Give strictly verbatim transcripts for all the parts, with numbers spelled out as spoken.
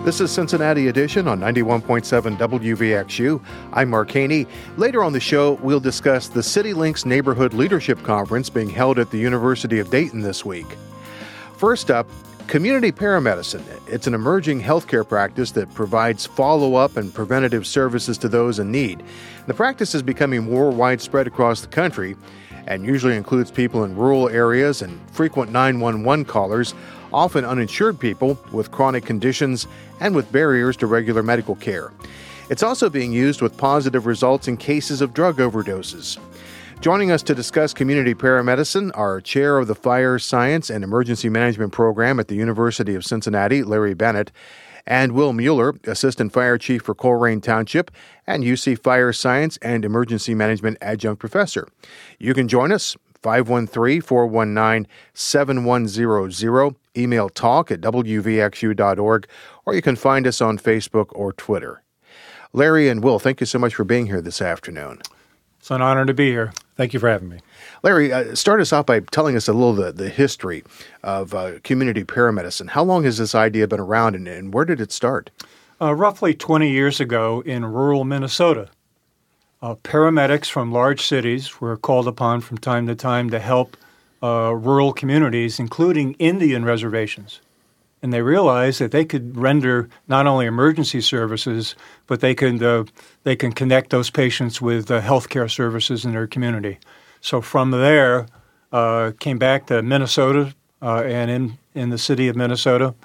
This is Cincinnati Edition on ninety-one point seven W V X U. I'm Mark Haney. Later on the show, we'll discuss the CityLinks Neighborhood Leadership Conference being held at the University of Dayton this week. First up, community paramedicine. It's an emerging healthcare practice that provides follow-up and preventative services to those in need. The practice is becoming more widespread across the country and usually includes people in rural areas and frequent nine one one callers, often uninsured people with chronic conditions and with barriers to regular medical care. It's also being used with positive results in cases of drug overdoses. Joining us to discuss community paramedicine are Chair of the Fire Science and Emergency Management Program at the University of Cincinnati, Larry Bennett, and Will Mueller, Assistant Fire Chief for Colerain Township and U C Fire Science and Emergency Management Adjunct Professor. You can join us, five one three, four one nine, seven one zero zero, email talk at w v x u dot org, or you can find us on Facebook or Twitter. Larry and Will, thank you so much for being here this afternoon. It's an honor to be here. Thank you for having me. Larry, uh, start us off by telling us a little the, the history of uh, community paramedicine. How long has this idea been around, and, and where did it start? Uh, roughly twenty years ago in rural Minnesota, uh, paramedics from large cities were called upon from time to time to help uh, rural communities, including Indian reservations. And they realized that they could render not only emergency services, but they could uh, they can connect those patients with uh, healthcare services in their community. So from there, uh, came back to Minnesota, uh, and in, in the city of Minnesota,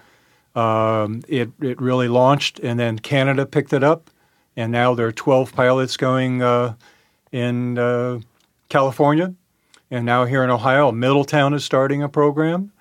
um, it it really launched, and then Canada picked it up, and now there are twelve pilots going uh, in uh, California, and now here in Ohio, Middletown is starting a program.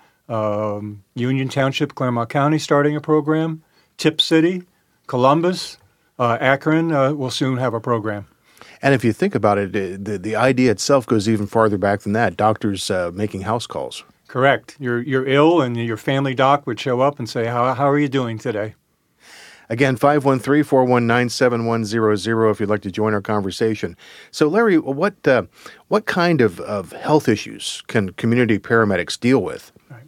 Um, Union Township, Claremont County starting a program. Tip City, Columbus, uh, Akron uh, will soon have a program. And if you think about it, the, the idea itself goes even farther back than that. Doctors uh, making house calls. Correct. You're you're ill, and your family doc would show up and say, how how are you doing today? Again, five one three, four one nine, seven one zero zero if you'd like to join our conversation. So, Larry, what uh, what kind of, of health issues can community paramedics deal with? Right.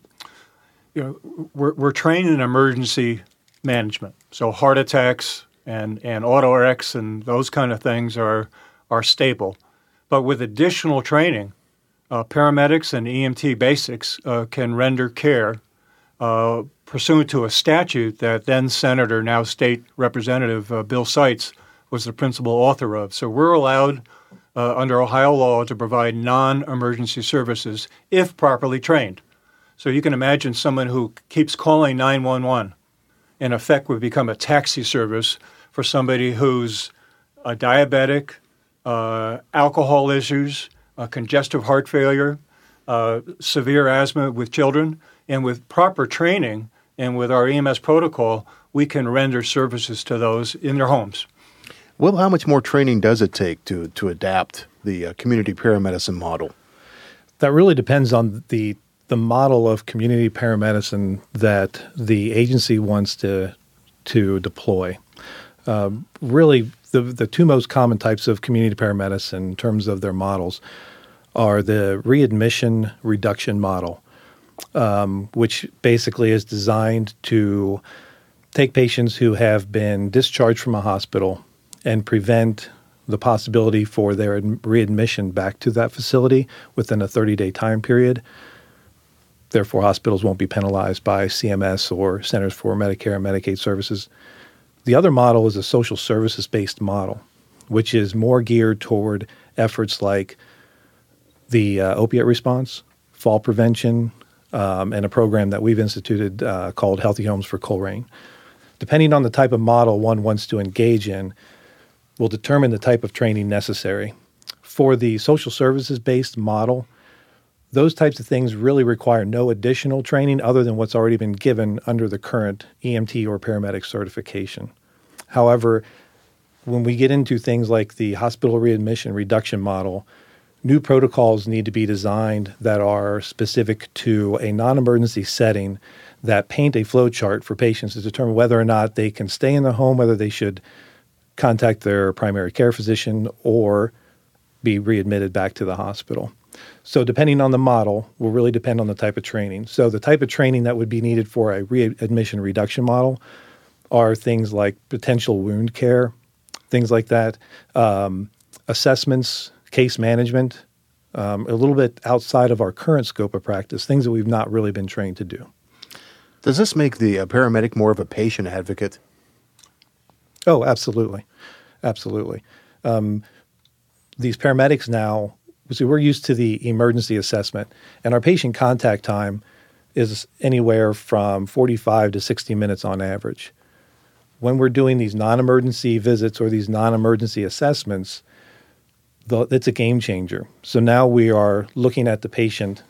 You know, we're we're trained in emergency management, so heart attacks and and auto wrecks and those kind of things are are staple. But with additional training, uh, paramedics and E M T basics uh, can render care uh, pursuant to a statute that then Senator, now State Representative uh, Bill Seitz was the principal author of. So we're allowed uh, under Ohio law to provide non-emergency services if properly trained. So you can imagine someone who keeps calling nine one one, in effect, would become a taxi service for somebody who's a diabetic, uh, alcohol issues, uh, congestive heart failure, uh, severe asthma with children. And with proper training and with our E M S protocol, we can render services to those in their homes. Well, how much more training does it take to, to adapt the uh, community paramedicine model? That really depends on the the model of community paramedicine that the agency wants to to deploy. Um, really, the the two most common types of community paramedicine in terms of their models are the readmission reduction model, um, which basically is designed to take patients who have been discharged from a hospital and prevent the possibility for their readmission back to that facility within a thirty-day time period. Therefore, hospitals won't be penalized by C M S or Centers for Medicare and Medicaid Services. The other model is a social services-based model, which is more geared toward efforts like the uh, opiate response, fall prevention, um, and a program that we've instituted uh, called Healthy Homes for Colerain. Depending on the type of model one wants to engage in, will determine the type of training necessary. For the social services-based model, those types of things really require no additional training other than what's already been given under the current E M T or paramedic certification. However, when we get into things like the hospital readmission reduction model, new protocols need to be designed that are specific to a non-emergency setting that paint a flow chart for patients to determine whether or not they can stay in the home, whether they should contact their primary care physician or be readmitted back to the hospital. So depending on the model will really depend on the type of training. So the type of training that would be needed for a readmission reduction model are things like potential wound care, things like that, um, assessments, case management, um, a little bit outside of our current scope of practice, things that we've not really been trained to do. Does this make the uh, paramedic more of a patient advocate? Oh, absolutely. Absolutely. Um, these paramedics now, see, we're used to the emergency assessment, and our patient contact time is anywhere from forty-five to sixty minutes on average. When we're doing these non-emergency visits or these non-emergency assessments, the, it's a game changer. So now we are looking at the patient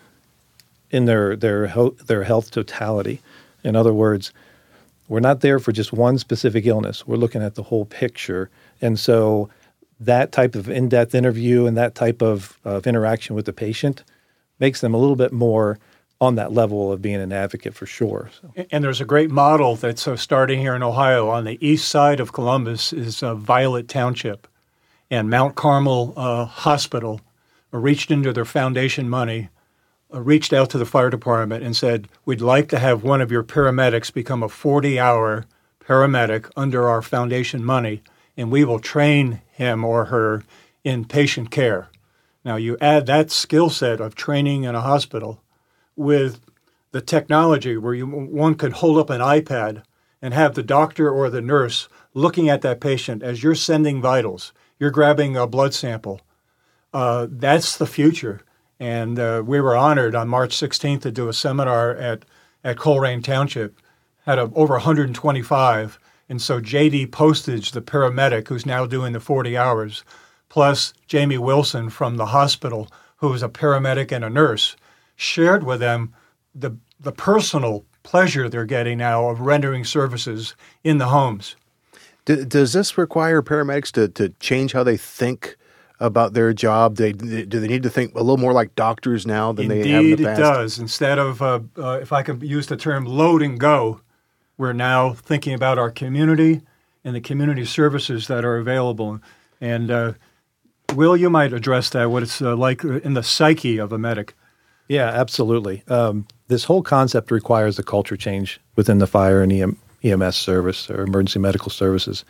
in their their their health totality. In other words, we're not there for just one specific illness. We're looking at the whole picture. And so that type of in-depth interview and that type of, of interaction with the patient makes them a little bit more on that level of being an advocate for sure. So. And there's a great model that's uh, starting here in Ohio. On the east side of Columbus is uh, Violet Township. And Mount Carmel uh, Hospital uh, reached into their foundation money, uh, reached out to the fire department and said, we'd like to have one of your paramedics become a forty-hour paramedic under our foundation money, and we will train him or her in patient care. Now, you add that skill set of training in a hospital with the technology where you, one could hold up an iPad and have the doctor or the nurse looking at that patient as you're sending vitals. You're grabbing a blood sample. Uh, that's the future. And uh, we were honored on March sixteenth to do a seminar at, at Colerain Township, had a, over one hundred twenty-five. And so J D Postage, the paramedic who's now doing the forty hours, plus Jamie Wilson from the hospital, who is a paramedic and a nurse, shared with them the the personal pleasure they're getting now of rendering services in the homes. D- does this require paramedics to, to change how they think about their job? They, do they need to think a little more like doctors now than Indeed, they have in the past? Indeed, it does. Instead of, uh, uh, if I can use the term load and go, we're now thinking about our community and the community services that are available. And uh, Will, you might address that, what it's uh, like in the psyche of a medic. Yeah, absolutely. Um, this whole concept requires a culture change within the fire and E M, E M S service or emergency medical services.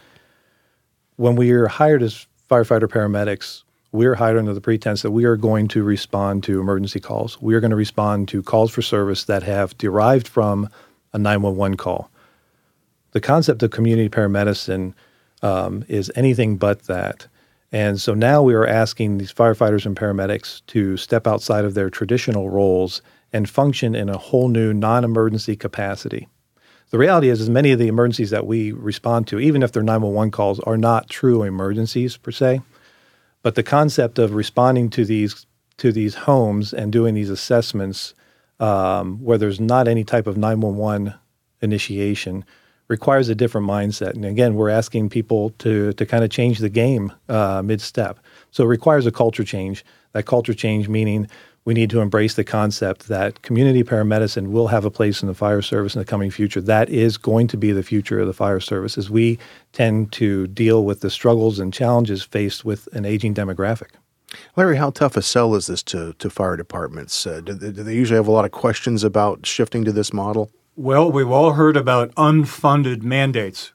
When we are hired as firefighter paramedics, we are hired under the pretense that we are going to respond to emergency calls. We are going to respond to calls for service that have derived from a nine one one call. The concept of community paramedicine um, is anything but that. And so now we are asking these firefighters and paramedics to step outside of their traditional roles and function in a whole new non-emergency capacity. The reality is, is many of the emergencies that we respond to, even if they're nine one one calls, are not true emergencies per se. But the concept of responding to these to these homes and doing these assessments um, where there's not any type of nine one one initiation requires a different mindset. And again, we're asking people to to kind of change the game uh, mid-step. So it requires a culture change. That culture change meaning we need to embrace the concept that community paramedicine will have a place in the fire service in the coming future. That is going to be the future of the fire service as we tend to deal with the struggles and challenges faced with an aging demographic. Larry, how tough a sell is this to, to fire departments? Uh, do, do they usually have a lot of questions about shifting to this model? Well, we've all heard about unfunded mandates.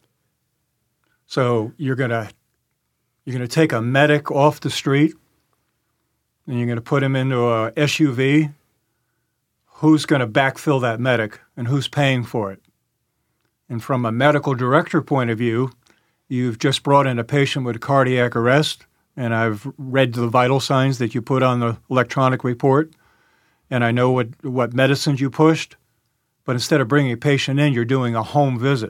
So you're going to you're going to take a medic off the street and you're going to put him into a S U V. Who's going to backfill that medic and who's paying for it? And from a medical director point of view, you've just brought in a patient with cardiac arrest, and I've read the vital signs that you put on the electronic report, and I know what, what medicines you pushed. But instead of bringing a patient in, you're doing a home visit.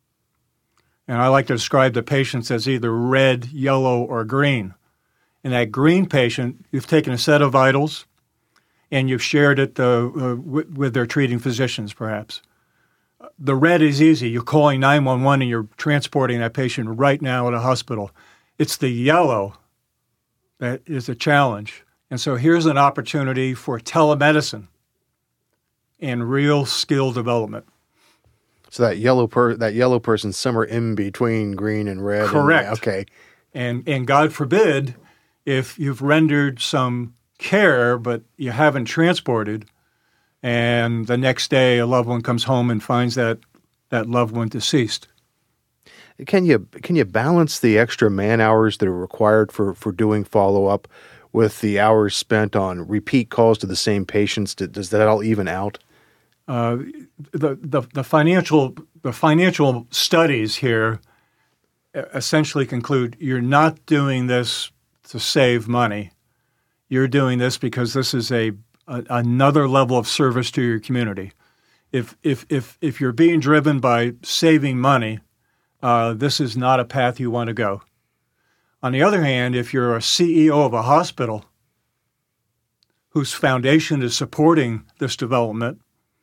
And I like to describe the patients as either red, yellow, or green. And that green patient, you've taken a set of vitals and you've shared it uh, uh, with, with their treating physicians, perhaps. The red is easy. You're calling nine one one and you're transporting that patient right now at a hospital. It's the yellow that is a challenge. And so here's an opportunity for telemedicine and real skill development. So that yellow per that yellow person's somewhere in between green and red. Correct. And, okay. And and God forbid, if you've rendered some care but you haven't transported, and the next day a loved one comes home and finds that that loved one deceased. Can you can you balance the extra man hours that are required for, for doing follow-up with the hours spent on repeat calls to the same patients? Does that all even out? Uh, the, the the financial the financial studies here essentially conclude you're not doing this to save money. You're doing this because this is a, a another level of service to your community. If if if if you're being driven by saving money, uh, this is not a path you want to go. On the other hand, if you're a C E O of a hospital whose foundation is supporting this development,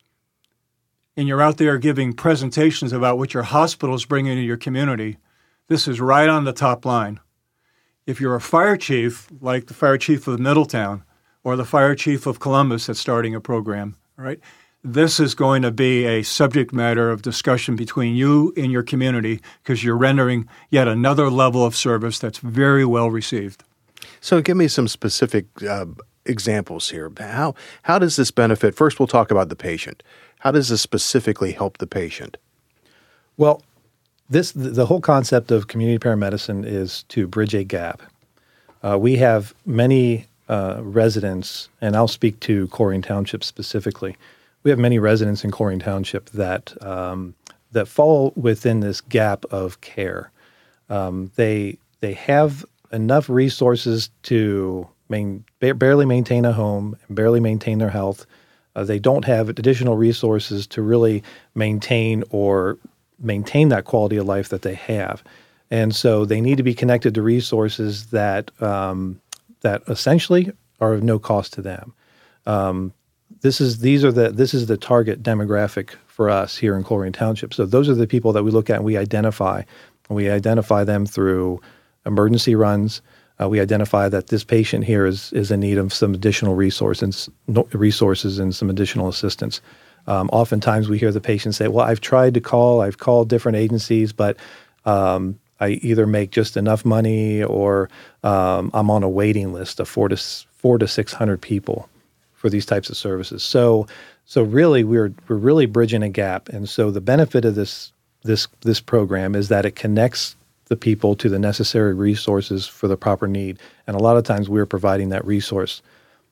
and you're out there giving presentations about what your hospital is bringing to your community, this is right on the top line. If you're a fire chief, like the fire chief of Middletown or the fire chief of Columbus that's starting a program, right? This is going to be a subject matter of discussion between you and your community because you're rendering yet another level of service that's very well received. So give me some specific uh, examples here. How how does this benefit? First, we'll talk about the patient. How does this specifically help the patient? Well, this the whole concept of community paramedicine is to bridge a gap. Uh, we have many uh, residents, and I'll speak to Colerain Township specifically. We have many residents in Colerain Township that um, that fall within this gap of care. Um, they they have enough resources to main, barely maintain a home, barely maintain their health. Uh, they don't have additional resources to really maintain or maintain that quality of life that they have, and so they need to be connected to resources that um, that essentially are of no cost to them. Um, This is these are the this is the target demographic for us here in Colerain Township. So those are the people that we look at and we identify. And we identify them through emergency runs. Uh, we identify that this patient here is is in need of some additional resources, resources and some additional assistance. Um, oftentimes we hear the patient say, "Well, I've tried to call, I've called different agencies, but um, I either make just enough money or um, I'm on a waiting list of four to four to six hundred people for these types of services." So, so really, we're we're really bridging a gap, and so the benefit of this this this program is that it connects the people to the necessary resources for the proper need, and a lot of times we're providing that resource.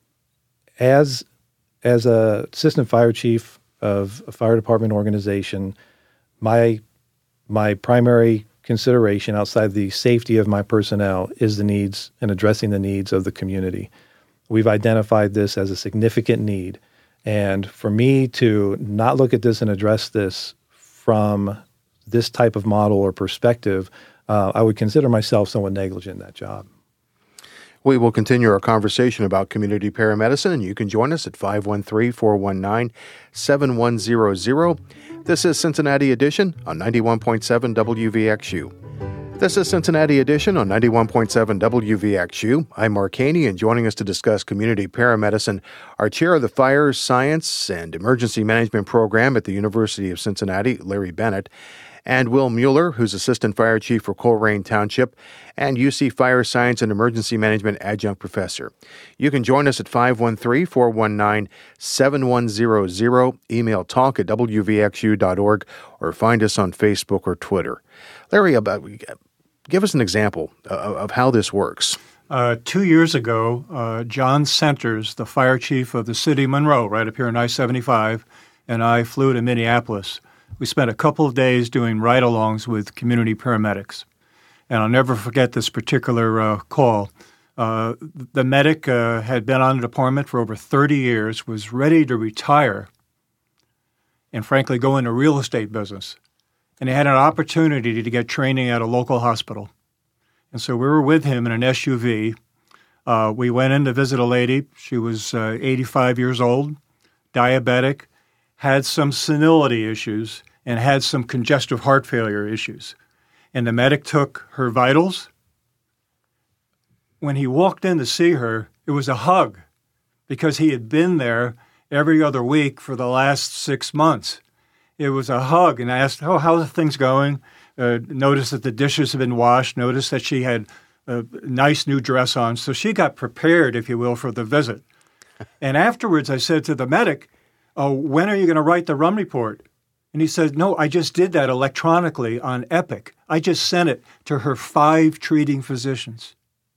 As as a assistant fire chief of a fire department organization, my my primary consideration outside the safety of my personnel is the needs and addressing the needs of the community. We've identified this as a significant need. And for me to not look at this and address this from this type of model or perspective, uh, I would consider myself somewhat negligent in that job. We will continue our conversation about community paramedicine, and you can join us at five one three, four one nine, seven one zero zero. This is Cincinnati Edition on ninety-one point seven W V X U. This is Cincinnati Edition on ninety-one point seven W V X U. I'm Mark Haney, and joining us to discuss community paramedicine, our chair of the Fire Science and Emergency Management Program at the University of Cincinnati, Larry Bennett, and Will Mueller, who's Assistant Fire Chief for Colerain Township and U C Fire Science and Emergency Management Adjunct Professor. You can join us at five one three, four one nine, seven one zero zero, email talk at w v x u dot org, or find us on Facebook or Twitter. Larry, about give us an example of, of how this works. Uh, two years ago, uh, John Centers, the fire chief of the city of Monroe, right up here on I seventy-five, and I flew to Minneapolis. We spent a couple of days doing ride-alongs with community paramedics. And I'll never forget this particular uh, call. Uh, the medic uh, had been on the department for over thirty years, was ready to retire, and frankly go into real estate business. And he had an opportunity to get training at a local hospital. And so we were with him in an S U V. Uh, we went in to visit a lady. She was uh, eighty-five years old, diabetic, had some senility issues, and had some congestive heart failure issues. And the medic took her vitals. When he walked in to see her, it was a hug because he had been there every other week for the last six months. It was a hug, and I asked, oh, how are things going? Uh, noticed that the dishes had been washed, noticed that she had a nice new dress on. So she got prepared, if you will, for the visit. And afterwards, I said to the medic, oh, when are you going to write the run report? And he said, no, I just did that electronically on Epic. I just sent it to her five treating physicians.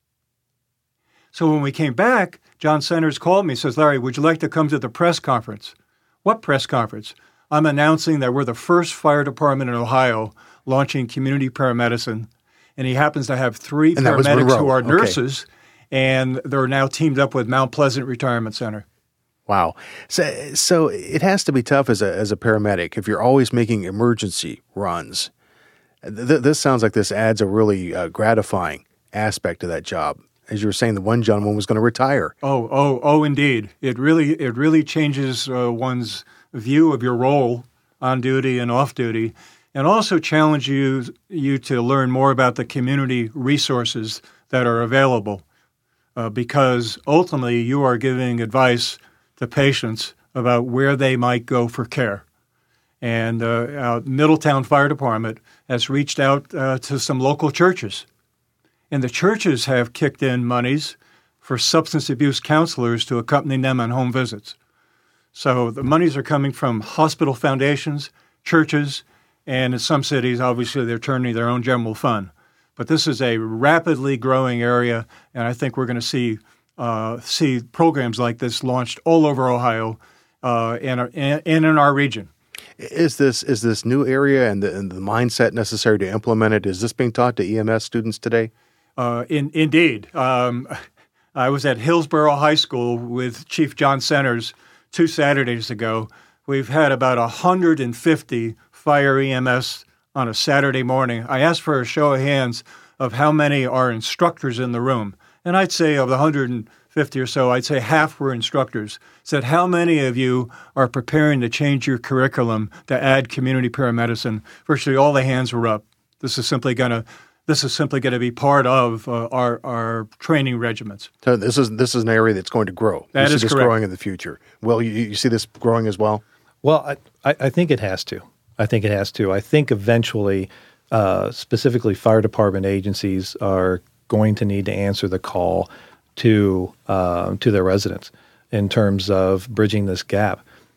So when we came back, John Centers called me and says, Larry, would you like to come to the press conference? What press conference? I'm announcing that we're the first fire department in Ohio launching community paramedicine. And he happens to have three and paramedics who are nurses, okay. and they're now teamed up with Mount Pleasant Retirement Center. Wow. So, so it has to be tough as a as a paramedic if you're always making emergency runs. Th- this sounds like this adds a really uh, gratifying aspect to that job. As you were saying, the one gentleman was going to retire. Oh, oh, oh, indeed. It really, it really changes uh, one's view of your role on duty and off duty, and also challenge you you to learn more about the community resources that are available, uh, because ultimately you are giving advice to patients about where they might go for care. And uh, our Middletown Fire Department has reached out uh, to some local churches. And the churches have kicked in monies for substance abuse counselors to accompany them on home visits. So the monies are coming from hospital foundations, churches, and in some cities, obviously, they're turning their own general fund. But this is a rapidly growing area, and I think we're going to see uh, see programs like this launched all over Ohio uh, and, and in our region. Is this is this new area and the, and the mindset necessary to implement it, is this being taught to E M S students today? Uh, in, indeed. Um, I was at Hillsborough High School with Chief John Centers two Saturdays ago. We've had about one hundred fifty fire E M S on a Saturday morning. I asked for a show of hands of how many are instructors in the room. And I'd say of the one hundred fifty or so, I'd say half were instructors. Said, how many of you are preparing to change your curriculum to add community paramedicine? Virtually all the hands were up. This is simply going to This is simply going to be part of uh, our our training regiments. So this is this is an area that's going to grow. That you is see this correct. growing in the future. Well, you, you see this growing as well? Well, I, I think it has to. I think it has to. I think eventually, uh, specifically fire department agencies are going to need to answer the call to uh, to their residents in terms of bridging this gap.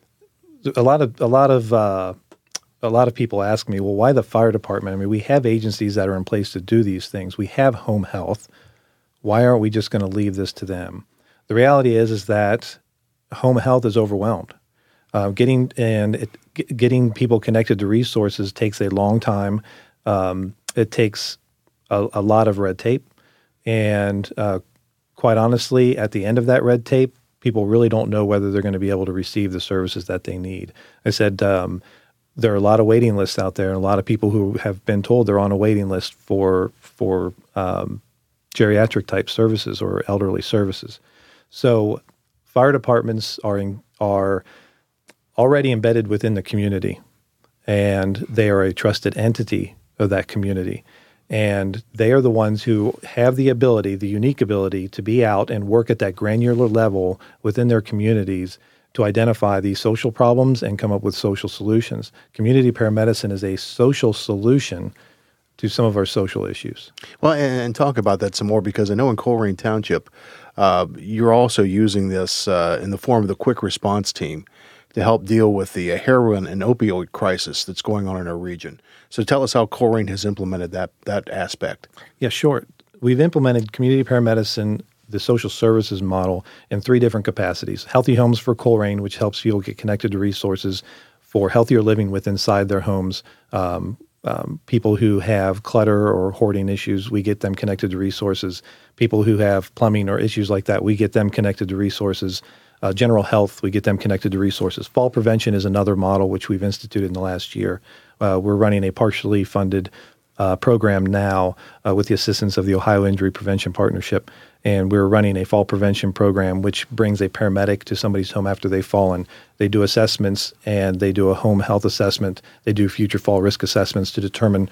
A lot of a lot of uh, a lot of people ask me, well, why the fire department? I mean, we have agencies that are in place to do these things. We have home health. Why aren't we just going to leave this to them? The reality is, is that home health is overwhelmed. Uh, getting and it, g- getting people connected to resources takes a long time. Um, it takes a, a lot of red tape, and uh, quite honestly, at the end of that red tape, people really don't know whether they're going to be able to receive the services that they need. I said um, there are a lot of waiting lists out there, and a lot of people who have been told they're on a waiting list for for um, geriatric type services or elderly services. So, fire departments are in, are already embedded within the community, and they are a trusted entity of that community. And they are the ones who have the ability, the unique ability, to be out and work at that granular level within their communities to identify these social problems and come up with social solutions. Community paramedicine is a social solution to some of our social issues. Well, and, and talk about that some more, because I know in Colerain Township, uh, you're also using this uh, in the form of the quick response team to help deal with the heroin and opioid crisis that's going on in our region. So tell us how Colerain has implemented that that aspect. Yeah, sure. We've implemented community paramedicine, the social services model, in three different capacities. Healthy Homes for Colerain, which helps people get connected to resources for healthier living with inside their homes. Um, um, people who have clutter or hoarding issues, we get them connected to resources. People who have plumbing or issues like that, we get them connected to resources. Uh, general health, we get them connected to resources. Fall prevention is another model which we've instituted in the last year. Uh, we're running a partially funded uh, program now uh, with the assistance of the Ohio Injury Prevention Partnership, and we're running a fall prevention program which brings a paramedic to somebody's home after they've fallen. They do assessments, and they do a home health assessment. They do future fall risk assessments to determine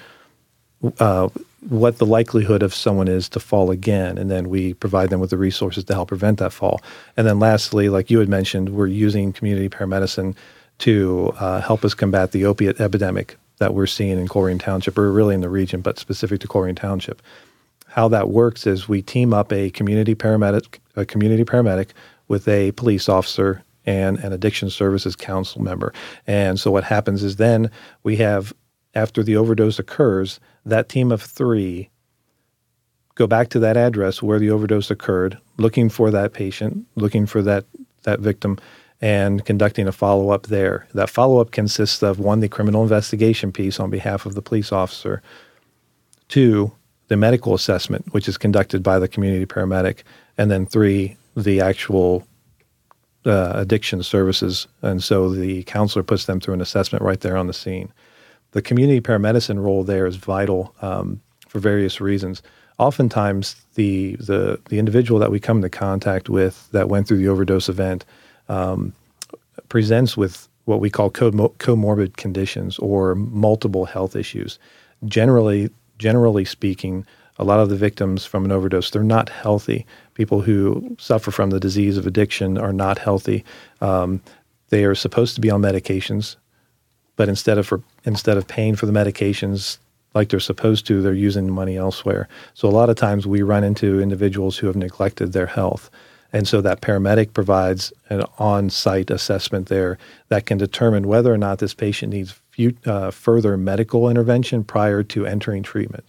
uh, what the likelihood of someone is to fall again, and then we provide them with the resources to help prevent that fall. And then lastly, like you had mentioned, we're using community paramedicine to uh, help us combat the opiate epidemic that we're seeing in Colerain Township, or really in the region, but specific to Colerain Township. How that works is we team up a community paramedic, a community paramedic with a police officer and an addiction services council member. And so what happens is then we have, after the overdose occurs, that team of three go back to that address where the overdose occurred, looking for that patient, looking for that, that victim, and conducting a follow-up there. That follow-up consists of, one, the criminal investigation piece on behalf of the police officer, two, the medical assessment, which is conducted by the community paramedic, and then three, the actual uh, addiction services. And so the counselor puts them through an assessment right there on the scene. The community paramedicine role there is vital um, for various reasons. Oftentimes, the, the the individual that we come into contact with that went through the overdose event um, presents with what we call comor- comorbid conditions or multiple health issues. Generally, generally speaking, a lot of the victims from an overdose, they're not healthy. People who suffer from the disease of addiction are not healthy. Um, they are supposed to be on medications, but instead of for, instead of paying for the medications like they're supposed to, they're using money elsewhere. So a lot of times we run into individuals who have neglected their health. And so that paramedic provides an on-site assessment there that can determine whether or not this patient needs few, uh, further medical intervention prior to entering treatment.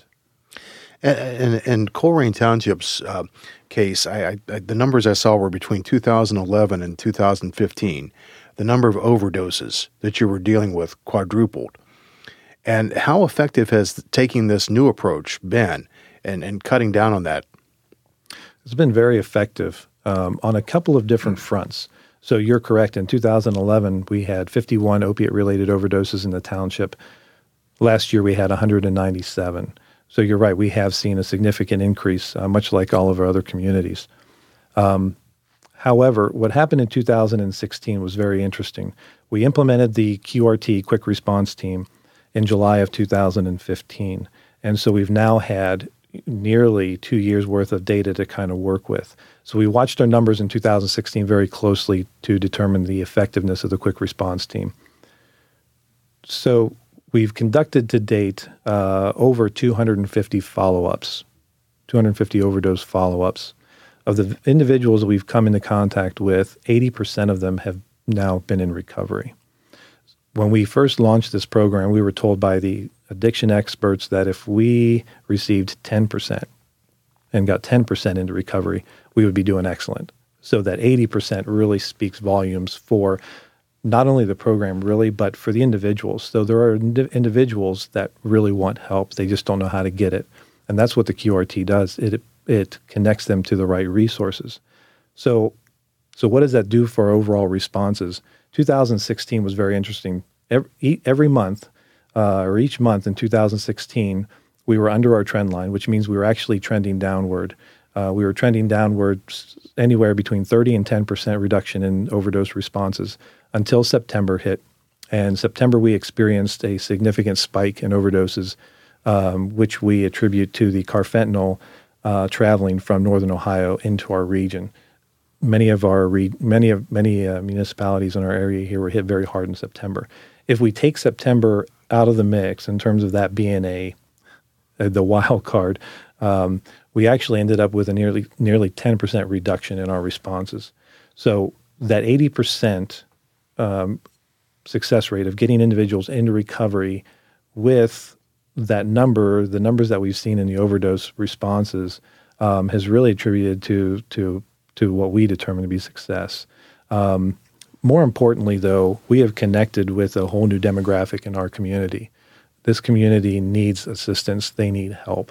And in Colerain Township's uh, case, I, I, the numbers I saw were between two thousand eleven and two thousand fifteen. The number of overdoses that you were dealing with quadrupled. And how effective has taking this new approach been and, and cutting down on that? It's been very effective um, on a couple of different fronts. So you're correct. In two thousand eleven, we had fifty-one opiate-related overdoses in the township. Last year, we had one hundred ninety-seven. So you're right. We have seen a significant increase, uh, much like all of our other communities. Um, however, what happened in two thousand sixteen was very interesting. We implemented the Q R T, Quick Response Team, in July of two thousand fifteen. And so we've now had nearly two years worth of data to kind of work with. So we watched our numbers in two thousand sixteen very closely to determine the effectiveness of the Quick Response Team. So we've conducted to date uh, over two hundred fifty follow-ups, two hundred fifty overdose follow-ups. Of the individuals that we've come into contact with, eighty percent of them have now been in recovery. When we first launched this program, we were told by the addiction experts that if we received ten percent and got ten percent into recovery, we would be doing excellent. So that eighty percent really speaks volumes for not only the program really, but for the individuals. So there are ind- individuals that really want help. They just don't know how to get it. And that's what the Q R T does. It it connects them to the right resources. So so what does that do for our overall responses? two thousand sixteen was very interesting. Every, every month, uh, or each month in two thousand sixteen, we were under our trend line, which means we were actually trending downward. Uh, we were trending downward anywhere between thirty and ten percent reduction in overdose responses until September hit. And September, we experienced a significant spike in overdoses, um, which we attribute to the carfentanil uh, traveling from northern Ohio into our region. Many of our re- many of many uh, municipalities in our area here were hit very hard in September. If we take September out of the mix in terms of that being a, a the wild card, um, we actually ended up with a nearly nearly ten percent reduction in our responses. So that eighty percent um, success rate of getting individuals into recovery with that number, the numbers that we've seen in the overdose responses, um, has really attributed to to to what we determine to be success. Um, more importantly, though, we have connected with a whole new demographic in our community. This community needs assistance. They need help.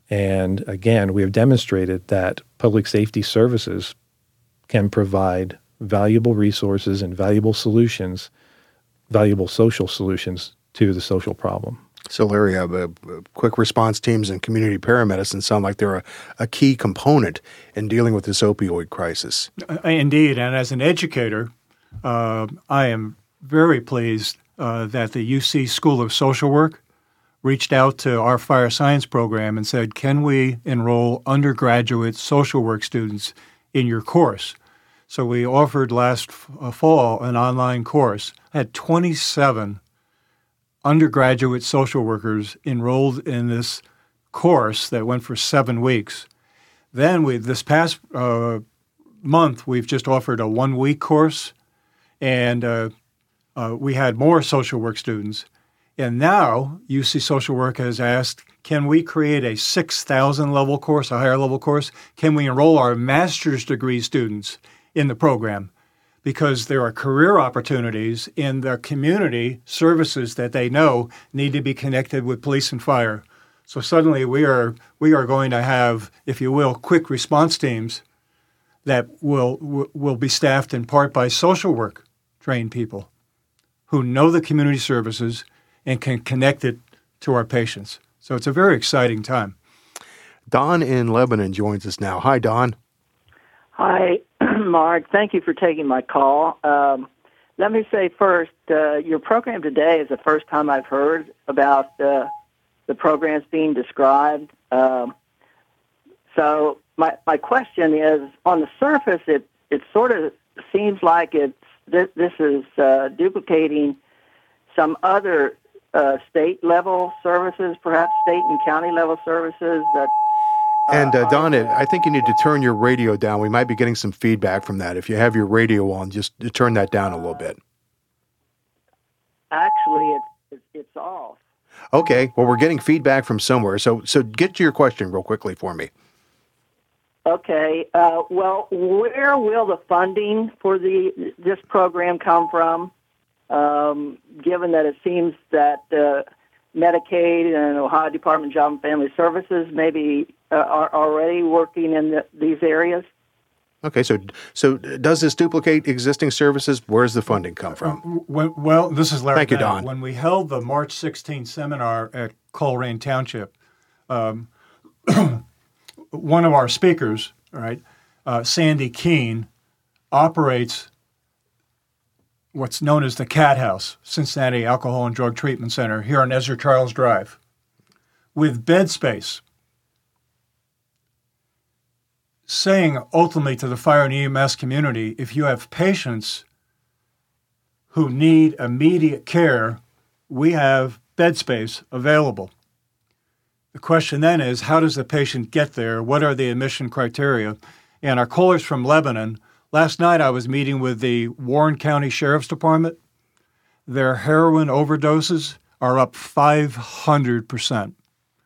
And again, we have demonstrated that public safety services can provide valuable resources and valuable solutions, valuable social solutions to the social problem. So, Larry, uh, uh, quick response teams and community paramedicine sound like they're a, a key component in dealing with this opioid crisis. Indeed, and as an educator, uh, I am very pleased uh, that the U C School of Social Work reached out to our fire science program and said, can we enroll undergraduate social work students in your course? So we offered last f- fall an online course. I had twenty-seven undergraduate social workers enrolled in this course that went for seven weeks. Then we, this past uh, month, we've just offered a one-week course and uh, uh, we had more social work students. And now U C Social Work has asked, can we create a six thousand level course, a higher level course? Can we enroll our master's degree students in the program? Because there are career opportunities in the community services that they know need to be connected with police and fire. So suddenly we are we are going to have, if you will, quick response teams that will will be staffed in part by social work trained people who know the community services and can connect it to our patients. So it's a very exciting time. Don in Lebanon joins us now. Hi, Don. Hi, Mark. Thank you for taking my call. Um, let me say first, uh, your program today is the first time I've heard about uh, the programs being described. Um, so my my question is, on the surface, it, it sort of seems like it's this, this is uh, duplicating some other uh, state-level services, perhaps state and county-level services that And uh, Don, I think you need to turn your radio down. We might be getting some feedback from that. If you have your radio on, just turn that down a little bit. Actually, it's it's, it's off. Okay. Well, we're getting feedback from somewhere. So, so get to your question real quickly for me. Okay. Uh, well, where will the funding for the this program come from? Um, given that it seems that uh, Medicaid and Ohio Department of Job and Family Services maybe uh, are already working in the, these areas. Okay, so so does this duplicate existing services? Where does the funding come from? Well, well this is Larry. Thank you, Bennett. Don. When we held the March sixteenth seminar at Colerain Township, um, one of our speakers, all right, uh, Sandy Keene, operates what's known as the CAT House, Cincinnati Alcohol and Drug Treatment Center, here on Ezra Charles Drive, with bed space, saying ultimately to the fire and E M S community, if you have patients who need immediate care, we have bed space available. The question then is, how does the patient get there? What are the admission criteria? And our callers from Lebanon, last night I was meeting with the Warren County Sheriff's Department. Their heroin overdoses are up five hundred percent.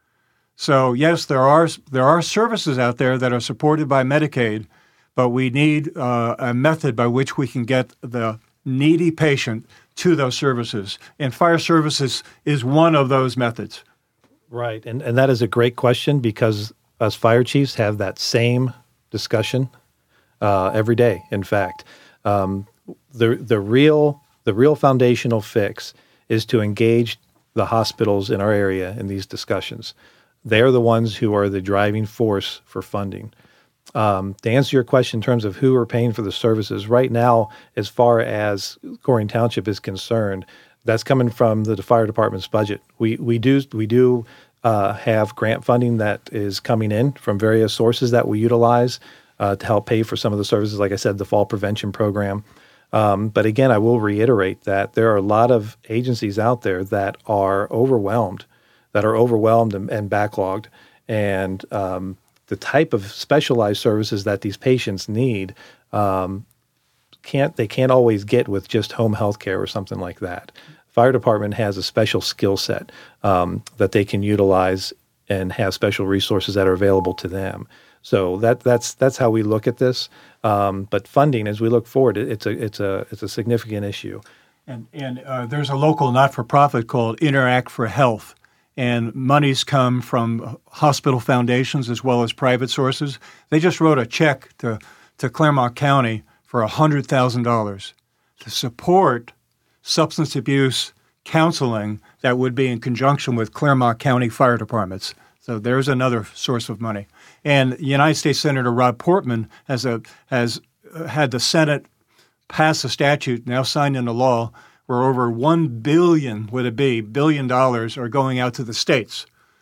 So yes, there are there are services out there that are supported by Medicaid, but we need uh, a method by which we can get the needy patient to those services. And fire services is one of those methods. Right, and and that is a great question because us fire chiefs have that same discussion uh, every day. In fact, um, the the real the real foundational fix is to engage the hospitals in our area in these discussions. They're the ones who are the driving force for funding. Um, to answer your question in terms of who are paying for the services, right now, as far as Colerain Township is concerned, that's coming from the fire department's budget. We we do we do uh, have grant funding that is coming in from various sources that we utilize uh, to help pay for some of the services. Like I said, the fall prevention program. Um, but again, I will reiterate that there are a lot of agencies out there that are overwhelmed, that are overwhelmed and, and backlogged, and um, the type of specialized services that these patients need um, can't they can't always get with just home health care or something like that. Fire department has a special skill set um, that they can utilize and have special resources that are available to them. So that that's that's how we look at this. Um, but funding, as we look forward, it, it's a it's a it's a significant issue. And and uh, there's a local not-for-profit called Interact for Health, and monies come from hospital foundations as well as private sources. They just wrote a check to to Claremont County for one hundred thousand dollars to support substance abuse counseling that would be in conjunction with Claremont County fire departments. So there's another source of money. And United States Senator Rob Portman has a has had the Senate pass a statute now signed into law where over one billion would it be billion dollars are going out to the states.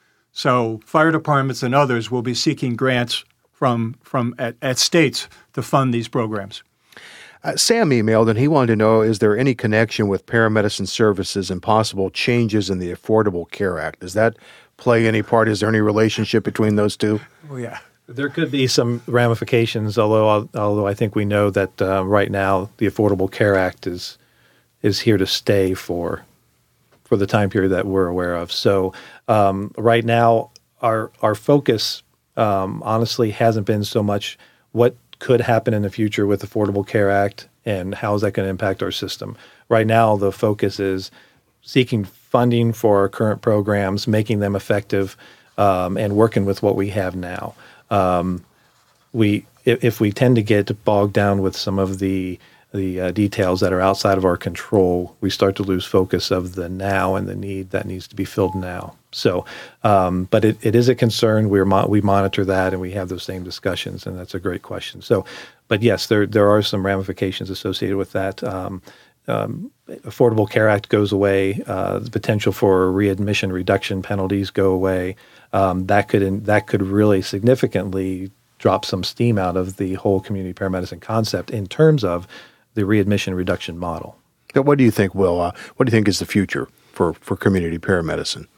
So fire departments and others will be seeking grants from from at, at states to fund these programs. Uh, Sam emailed, and he wanted to know, is there any connection with paramedicine services and possible changes in the Affordable Care Act? Does that play any part? Is there any relationship between those two? Oh, yeah. There could be some ramifications, although although I think we know that uh, right now the Affordable Care Act is is here to stay for for the time period that we're aware of. So um, right now, our our focus um, honestly hasn't been so much what could happen in the future with the Affordable Care Act and how is that going to impact our system. Right now, the focus is seeking funding for our current programs, making them effective, um, and working with what we have now. Um, we if, if we tend to get bogged down with some of the the uh, details that are outside of our control, we start to lose focus of the now and the need that needs to be filled now. So, um, but it, it is a concern. We're mo- we monitor that and we have those same discussions, and that's a great question. So, but yes, there there are some ramifications associated with that. Um, um, Affordable Care Act goes away. Uh, the potential for readmission reduction penalties go away. Um, that could in, that could really significantly drop some steam out of the whole community paramedicine concept in terms of the readmission reduction model. But what do you think, Will? Uh, what do you think is the future for, for community paramedicine?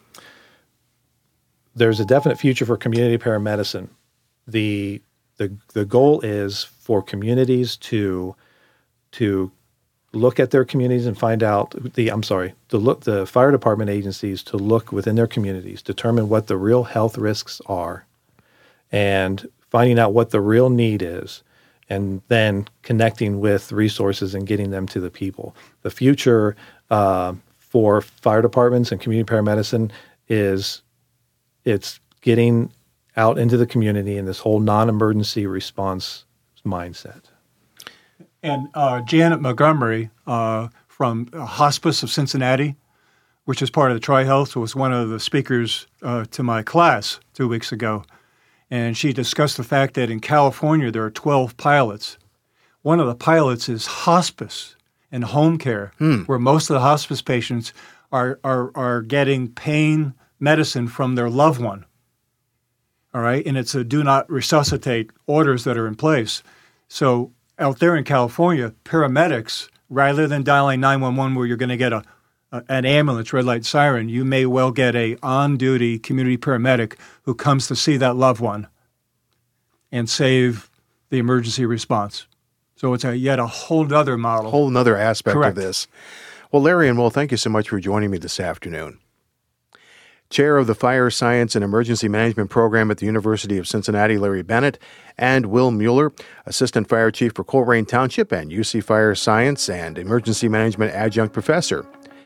There's a definite future for community paramedicine. The the the goal is for communities to to look at their communities and find out the I'm sorry, to look the fire department agencies to look within their communities, determine what the real health risks are, and finding out what the real need is, and then connecting with resources and getting them to the people. The future uh, for fire departments and community paramedicine is it's getting out into the community in this whole non-emergency response mindset. And uh, Janet Montgomery uh, from Hospice of Cincinnati, which is part of the TriHealth, was one of the speakers uh, to my class two weeks ago. And she discussed the fact that in California there are twelve pilots. One of the pilots is hospice and home care, hmm. where most of the hospice patients are, are, are getting pain medicine from their loved one. All right? And it's a do not resuscitate orders that are in place. So out there in California, paramedics, rather than dialing nine one one where you're going to get a, a an ambulance, red light siren, you may well get a on-duty community paramedic who comes to see that loved one and save the emergency response. So it's a yet a whole other model. A whole other aspect Correct. of this. Well, Larry and Will, thank you so much for joining me this afternoon. Chair of the Fire Science and Emergency Management Program at the University of Cincinnati, Larry Bennett, and Will Mueller, Assistant Fire Chief for Colerain Township and U C Fire Science and Emergency Management Adjunct Professor.